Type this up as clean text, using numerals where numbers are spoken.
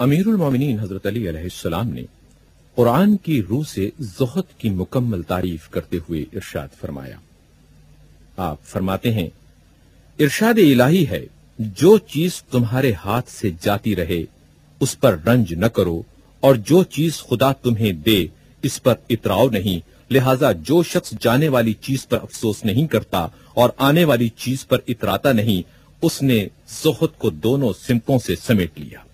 अमीरुल मोमिनीन हजरत अली अलैहिस्सलाम ने कुरान की रूह से ज़ुहद की मुकम्मल तारीफ करते हुए इरशाद फरमाया। आप फरमाते हैं, इरशाद इलाही है, जो चीज तुम्हारे हाथ से जाती रहे उस पर रंज न करो, और जो चीज खुदा तुम्हें दे इस पर इतराव नहीं। लिहाजा जो शख्स जाने वाली चीज पर अफसोस नहीं करता और आने वाली चीज पर इतराता नहीं, उसने ज़ुहद को दोनों सिमतों से समेट लिया।